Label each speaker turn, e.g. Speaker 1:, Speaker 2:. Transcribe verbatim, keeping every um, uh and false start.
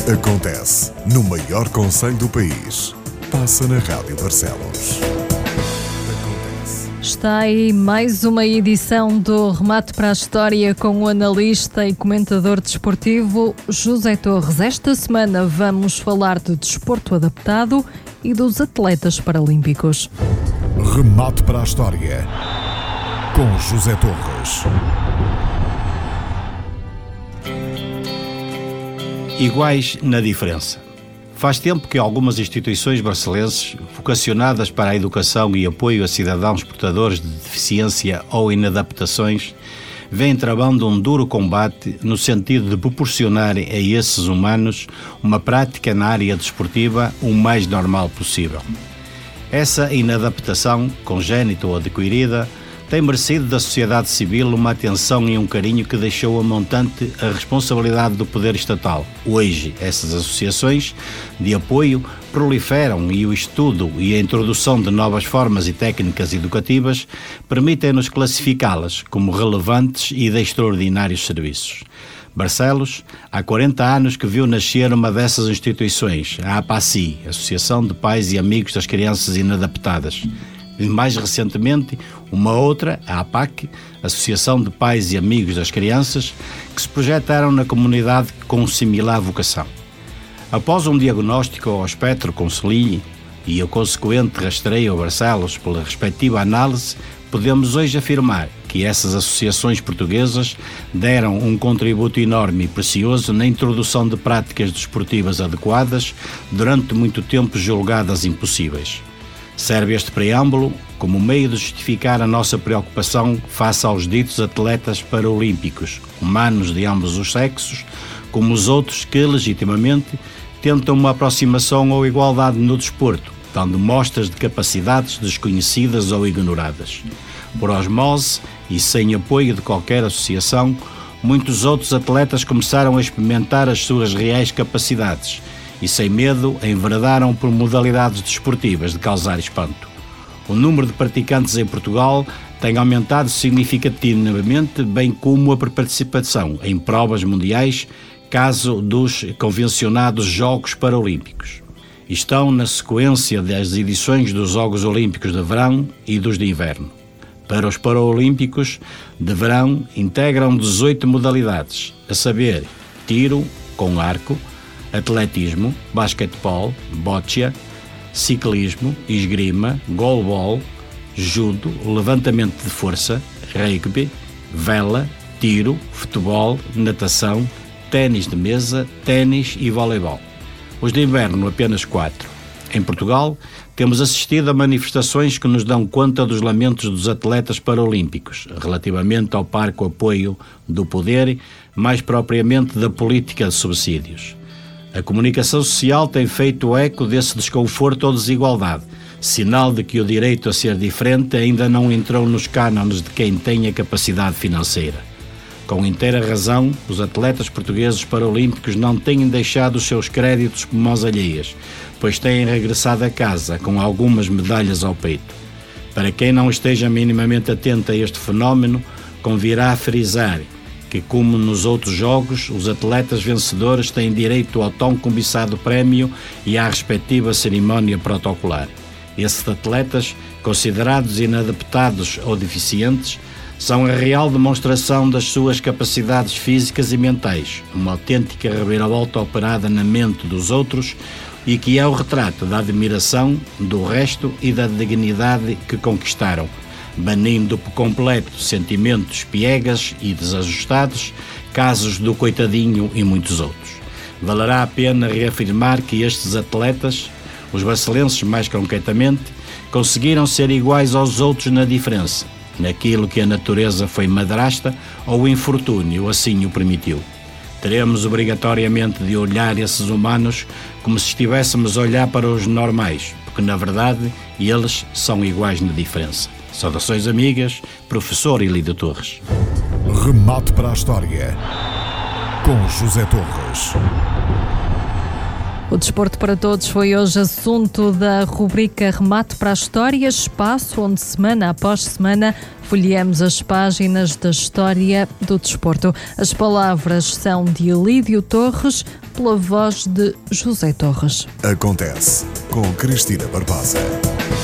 Speaker 1: Acontece no maior concelho do país. Passa na Rádio Barcelos.
Speaker 2: Está aí mais uma edição do Remate para a História com o analista e comentador desportivo José Torres. Esta semana vamos falar de desporto adaptado e dos atletas paralímpicos.
Speaker 1: Remate para a História com José Torres.
Speaker 3: Iguais na diferença. Faz tempo que algumas instituições barcelenses, vocacionadas para a educação e apoio a cidadãos portadores de deficiência ou inadaptações, vêm travando um duro combate no sentido de proporcionar a esses humanos uma prática na área desportiva o mais normal possível. Essa inadaptação, congénita ou adquirida, tem merecido da sociedade civil uma atenção e um carinho que deixou a montante a responsabilidade do poder estatal. Hoje, essas associações de apoio proliferam e o estudo e a introdução de novas formas e técnicas educativas permitem-nos classificá-las como relevantes e de extraordinários serviços. Barcelos, há quarenta anos que viu nascer uma dessas instituições, a APACI, Associação de Pais e Amigos das Crianças Inadaptadas. E mais recentemente, uma outra, a APAC, Associação de Pais e Amigos das Crianças, que se projetaram na comunidade com similar vocação. Após um diagnóstico ao espectro Conselhie e o consequente rastreio a Barcelos pela respectiva análise, podemos hoje afirmar que essas associações portuguesas deram um contributo enorme e precioso na introdução de práticas desportivas adequadas, durante muito tempo julgadas impossíveis. Serve este preâmbulo como meio de justificar a nossa preocupação face aos ditos atletas paralímpicos, humanos de ambos os sexos, como os outros que, legitimamente, tentam uma aproximação ou igualdade no desporto, dando mostras de capacidades desconhecidas ou ignoradas. Por osmose e sem apoio de qualquer associação, muitos outros atletas começaram a experimentar as suas reais capacidades e, sem medo, enveredaram por modalidades desportivas de causar espanto. O número de praticantes em Portugal tem aumentado significativamente, bem como a participação em provas mundiais, caso dos convencionados Jogos Paralímpicos. Estão na sequência das edições dos Jogos Olímpicos de Verão e dos de Inverno. Para os Paralímpicos de Verão integram dezoito modalidades, a saber, tiro com arco, atletismo, basquetebol, boccia, ciclismo, esgrima, goalball, judo, levantamento de força, rugby, vela, tiro, futebol, natação, ténis de mesa, ténis e voleibol. Os de inverno apenas quatro. Em Portugal, temos assistido a manifestações que nos dão conta dos lamentos dos atletas paralímpicos, relativamente ao parco apoio do poder, mais propriamente da política de subsídios. A comunicação social tem feito eco desse desconforto ou desigualdade, sinal de que o direito a ser diferente ainda não entrou nos cânones de quem tem a capacidade financeira. Com inteira razão, os atletas portugueses paralímpicos não têm deixado os seus créditos por mãos alheias, pois têm regressado a casa com algumas medalhas ao peito. Para quem não esteja minimamente atento a este fenómeno, convirá a frisar que, como nos outros jogos, os atletas vencedores têm direito ao tão cobiçado prémio e à respectiva cerimónia protocolar. Esses atletas, considerados inadaptados ou deficientes, são a real demonstração das suas capacidades físicas e mentais, uma autêntica reviravolta operada na mente dos outros e que é o retrato da admiração do resto e da dignidade que conquistaram, banindo por completo sentimentos piegas e desajustados, casos do coitadinho e muitos outros. Valerá a pena reafirmar que estes atletas, os barcelenses mais concretamente, conseguiram ser iguais aos outros na diferença, naquilo que a natureza foi madrasta ou o infortúnio assim o permitiu. Teremos obrigatoriamente de olhar esses humanos como se estivéssemos a olhar para os normais, porque na verdade eles são iguais na diferença. Saudações amigas, professor Ilídio Torres.
Speaker 1: Remate para a História com José Torres.
Speaker 2: O Desporto para Todos foi hoje assunto da rubrica Remate para a História, espaço onde semana após semana folheamos as páginas da história do desporto. As palavras são de Elídio Torres, pela voz de José Torres.
Speaker 1: Acontece com Cristina Barbosa.